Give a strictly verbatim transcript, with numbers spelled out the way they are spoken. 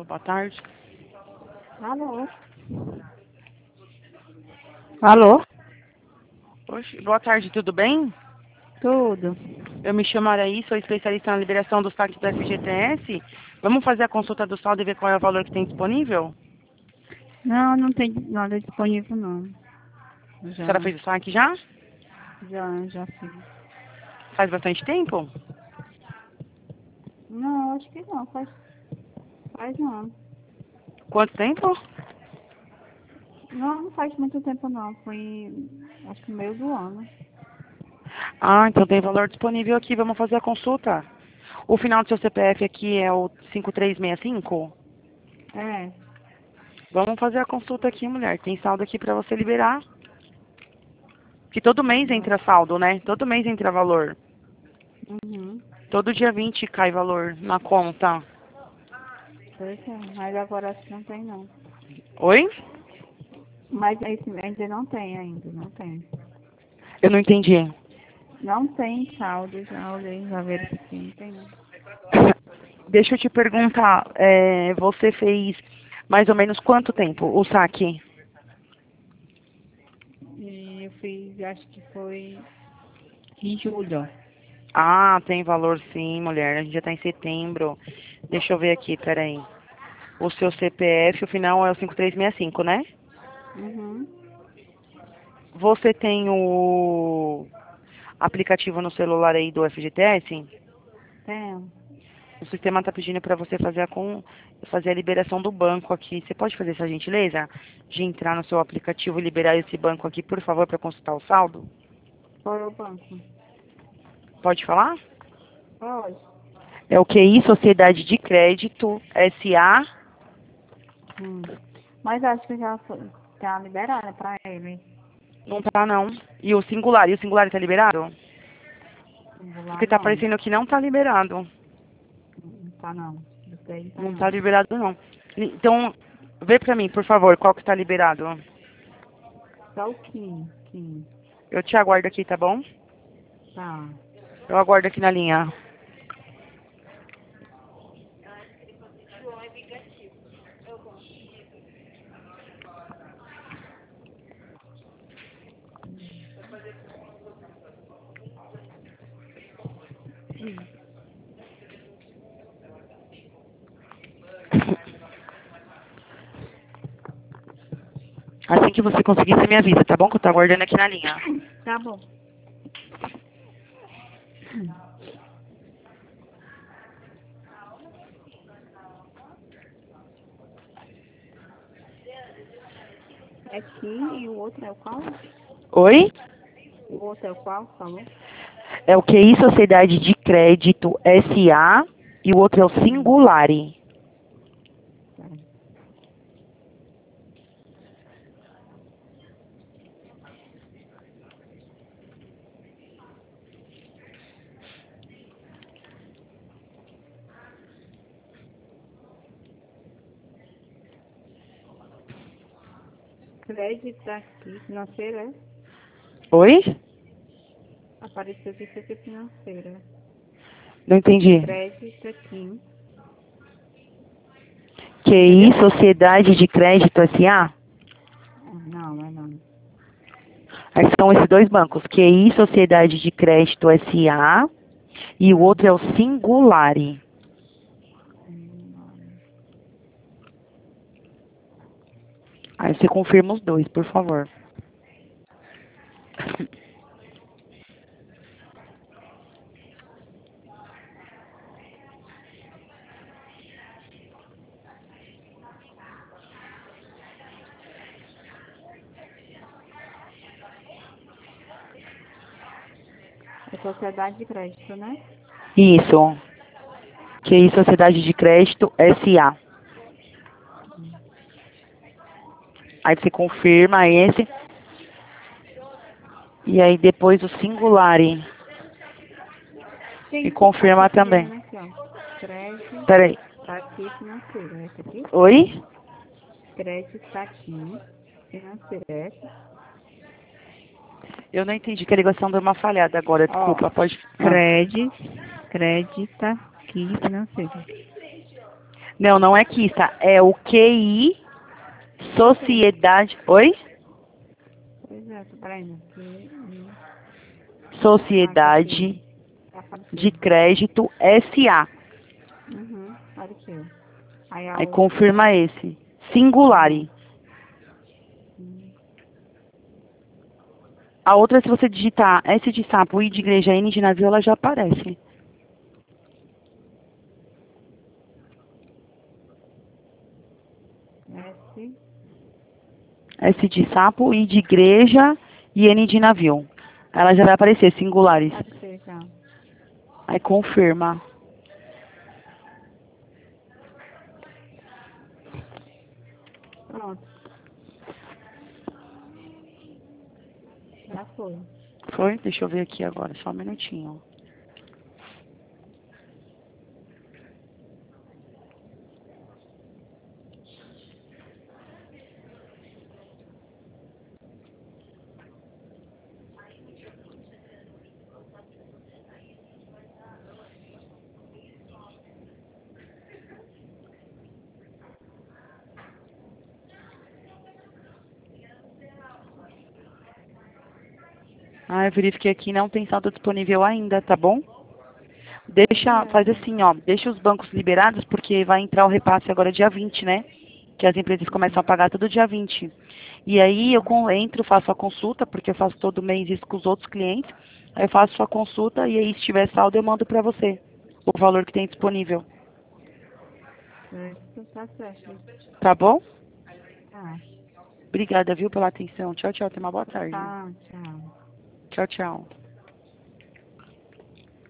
boa tarde. Alô? Alô? Oxe, boa tarde, tudo bem? Tudo. Eu me chamo Araí, sou especialista na liberação dos saques do F G T S. Vamos fazer a consulta do saldo e ver qual é o valor que tem disponível? Não, não tem nada disponível não. A Já, senhora fez o saque já? já, já fiz. Faz bastante tempo? Não, acho que não, faz, faz não. Quanto tempo? Não, não faz muito tempo não, foi acho que no meio do ano. Ah, então tem valor disponível aqui, vamos fazer a consulta. O final do seu C P F aqui é o cinco três seis cinco? É, Vamos fazer a consulta aqui, mulher. Tem saldo aqui pra você liberar. Que todo mês não. entra saldo, né? Todo mês entra valor. Uhum. Todo dia vinte cai valor na conta. Pois é, mas agora acho que não tem não. Oi? Mas esse ainda não tem ainda, não tem. Eu não entendi. Não tem saldo, já olhei, já verifiquei, não tem não. Deixa eu te perguntar, é, você fez mais ou menos quanto tempo o saque? E eu fiz, acho que foi em julho. Ah, tem valor sim, mulher. A gente já tá em setembro. Deixa eu ver aqui, peraí. O seu C P F, o final é o cinco três seis cinco, né? Uhum. Você tem o aplicativo no celular aí do F G T S? Tem. O sistema está pedindo para você fazer a, com, fazer a liberação do banco aqui. Você pode fazer essa gentileza? De entrar no seu aplicativo e liberar esse banco aqui, por favor, para consultar o saldo? Qual é o banco? Pode falar? Pode. É o Q I Sociedade de Crédito S A. Hum. Mas acho que já foi, tá liberada pra ele. Não tá, não. E o singular? E o singular está liberado? Singular Porque tá não. parecendo que não tá liberado. Não tá não. Isso aí tá Não tá não. liberado, não. Então, vê pra mim, por favor, qual que tá liberado. Só o Kim. Kim. Eu te aguardo aqui, tá bom? Tá. Eu aguardo aqui na linha. Assim que você conseguir, você me avisa, tá bom? Que eu tô aguardando aqui na linha. Tá bom. É Kim e o outro é o qual? Oi? O outro é o qual, falou? É o Q I Sociedade de Crédito S A e o outro é o Hum. Singulari. Tá. Crédito aqui, financeira, é? Oi? Apareceu que isso aqui é financeira. Não entendi. Crédito aqui. Q I Entendeu? Sociedade de Crédito S A? Não, não é não. Aí são esses dois bancos. Q I Sociedade de Crédito S A e o Hum. outro é o Singulari. Hum. Aí você confirma os dois, por favor. É sociedade de crédito, né? Isso. Q I Sociedade de Crédito S A. Aí você confirma esse. E aí depois o Singulari. E Sim, tá aqui confirma também. pedindo aqui, ó. Crédito, Peraí. tá aqui financeiro, essa aqui? Oi? Crédito tá aqui, financeiro, essa. Eu não entendi que a ligação deu uma falhada agora, Ó, desculpa, pode. Ah. crédito, crédito tá aqui, financeiro. Não, não é Kissa. É o Q I Sociedade... Oi? Pois é, tô peraí. Que, hum, ah, tá Sociedade aqui. Já de apareceu. Crédito S A. Uhum, apareceu. Aí a Aí outra. confirma esse. Aham. Singulare. Hum, A outra, se você digitar S de sapo, I de igreja, N de navio, ela já aparece. S. S de sapo, I de igreja e N de navio. Ela já vai aparecer, singulares. Apareceu já. Aí confirma. Pronto. Já foi. Foi? Deixa eu ver aqui agora, só um minutinho. Ah, eu verifiquei aqui, não tem saldo disponível ainda, tá bom? Deixa, faz É. assim, ó, deixa os bancos liberados, porque vai entrar o repasse agora dia vinte, né? Que as empresas começam a pagar todo dia vinte. E aí eu con- entro, faço a consulta, porque eu faço todo mês isso com os outros clientes. Aí eu faço a consulta e aí se tiver saldo eu mando pra você o valor que tem disponível. Certo, tá certo. Tá bom? Tá. Obrigada, viu, pela atenção. Tchau, tchau. Tenha uma boa tarde. Tá, tchau. Tchau, tchau.